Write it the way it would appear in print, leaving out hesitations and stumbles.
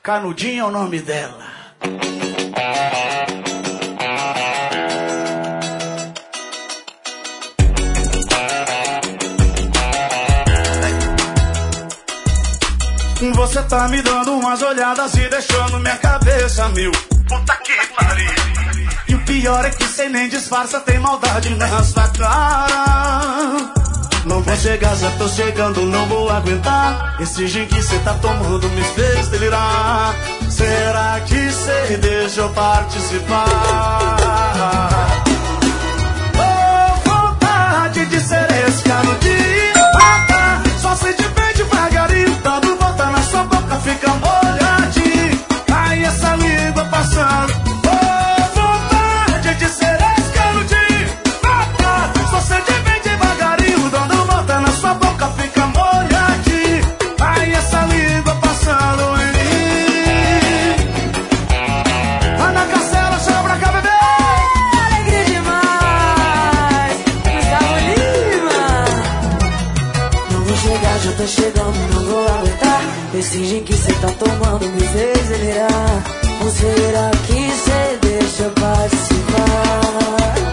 Canudinho é o nome dela. Você tá me dando umas olhadas e deixando minha cabeça mil. Puta que pariu. E o pior é que cê nem disfarça, tem maldade nessa cara. Não vou chegar, já tô chegando, não vou aguentar. Esse gin que cê tá tomando me fez delirar. Será que cê deixa eu participar? Oh, vontade de ser esse canudinho. Só se de bem devagarinho, dando volta na sua boca, fica molhadinho. Aí essa língua passando. Oh, vontade de ser esse canudinho. Só se de bem devagarinho, dando volta na sua boca, fica molhadinho. Aí essa língua passando em mim. Vai na castela, chama pra cá, bebê. Alegria demais, Gustavo Lima. Não vou chegar, já tô chegando, não vou aguentar. Esse gin que cê tá tomando me fez delirar. Ou será que cê deixa eu participar?